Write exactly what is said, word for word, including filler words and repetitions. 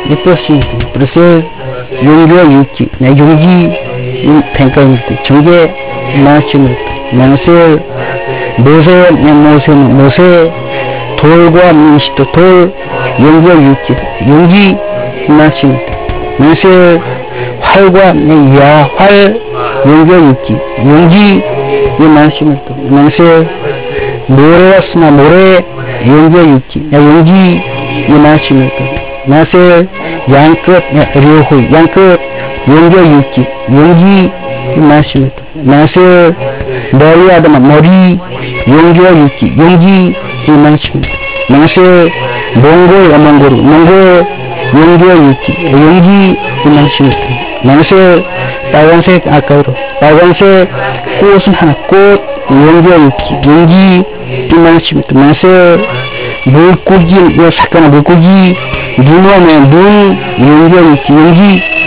이 뜻입니다. 그래서 용기와 유기, 내 용기 평가입니다. 정계 말씀입니다. 만세 모세 내 모세 모세 돌과 민시도 돌 용기와 유기 용기 말씀입니다. 만세 활과 야활 용기와 유기 용기 이 말씀입니다. 만세 모래와 스나 모래 용기와 유기 용기 이 말씀입니다. 만세 양끝 료호 양끝 용기와 유기 용기 이 말씀입니다. 만세 머리 아담아 머리 용기와 유기 용기 이 말씀입니다. 만세 몽골 몽골 몽골 용기와 유기 용기 이 말씀입니다. 만세 빨간색 아까로 빨간색 꽃은 하나 꽃 용기와 유기 용기 이 말씀입니다. 만세 물고기 요 사카나 물고기 눈 오면 눈 용기와 유기 용기